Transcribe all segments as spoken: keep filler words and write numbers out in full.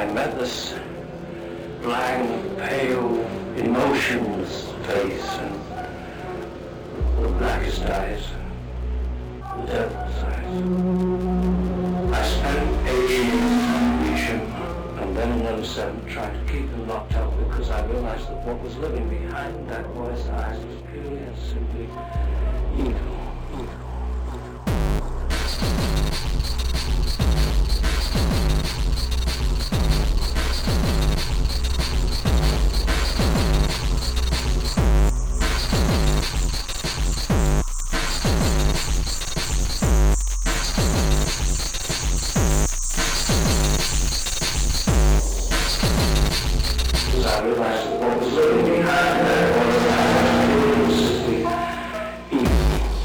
met this blank, pale, emotionless face, and the blackest eyes, the devil's eyes. I spent eight years trying to reach him, and then another seven trying to keep him locked up, because I realized that what was living behind that boy's eyes was purely and simply evil. I realized that what was living behind that was simply evil.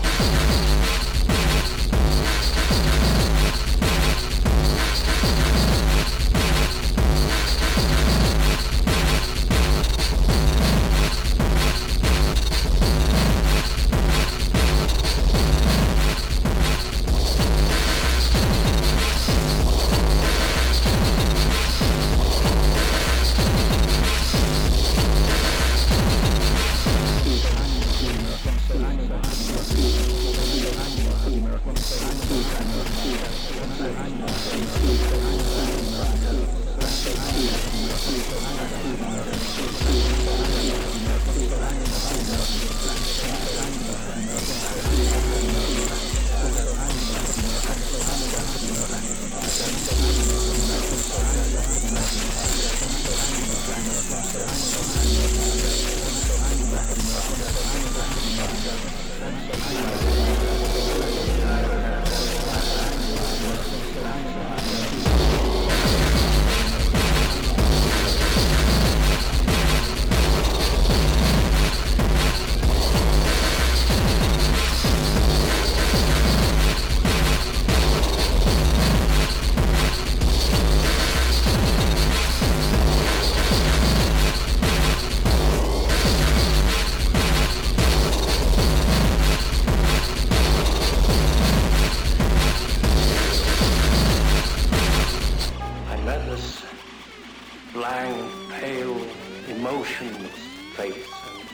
Blank, pale, emotionless face,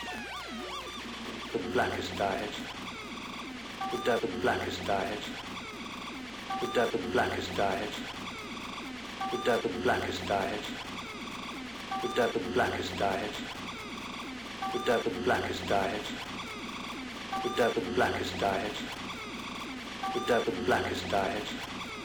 and the blackest eyes, the devil blackest eyes, the devil blackest eyes, the devil blackest eyes, the devil blackest eyes, the devil blackest eyes, the devil blackest eyes, the devil blackest eyes,